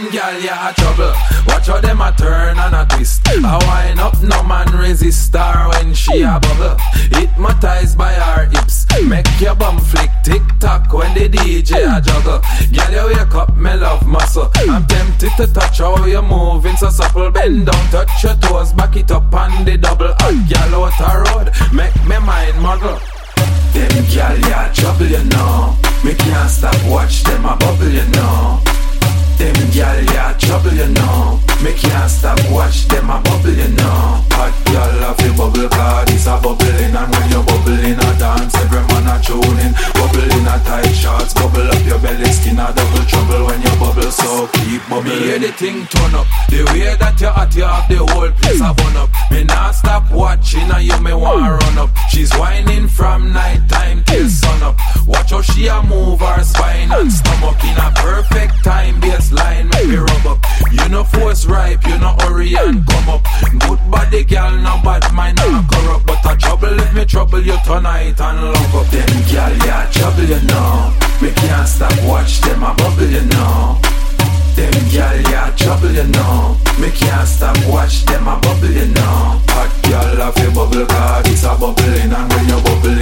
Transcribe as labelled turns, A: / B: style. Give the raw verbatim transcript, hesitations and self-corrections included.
A: gal, yeah, a trouble. Watch how them a turn and a twist. A wind up, no man resist her when she a bubble. Hypnotized by her hips, make your bum flick tick tock when the D J a juggle. Girl, you wake up, me love muscle. I'm tempted to touch how you moving so supple. Bend down, touch your toes, back it up on the double. Hot girl out a road, make me mind muggle. Them girl, yeah, trouble, you know. Me can't stop, watch them a bubble, you know. Them girl, yeah, trouble, you know. Me can't stop, watch them a bubble, you know. Hot girl, love you bubble, cause it's a bubbling. And when you bubble in a dance, every man a tuning. Bubble in a tight shorts, bubble up your belly, skin a double trouble when you bubble, so keep bubbling. Me hear the thing turn up, the way that you at you have the whole place a burn up. Me not stop watching, and you me wanna run up. She's whining from night time till sun up. Watch how she a move her spine and stomach in a perfect time baseline, make me rub up. You know force ripe, you know hurry and come up. Good body girl, no bad mind, no corrupt. But a trouble if me trouble you tonight and lock up. Them girl, yeah, trouble you know. Me can't stop, watch them a bubble you know. Them girl, yeah, trouble you know. Me can't stop, watch them a bubble you know. Hot girl, love you bubble, cause it's a bubbling. And when you bubbling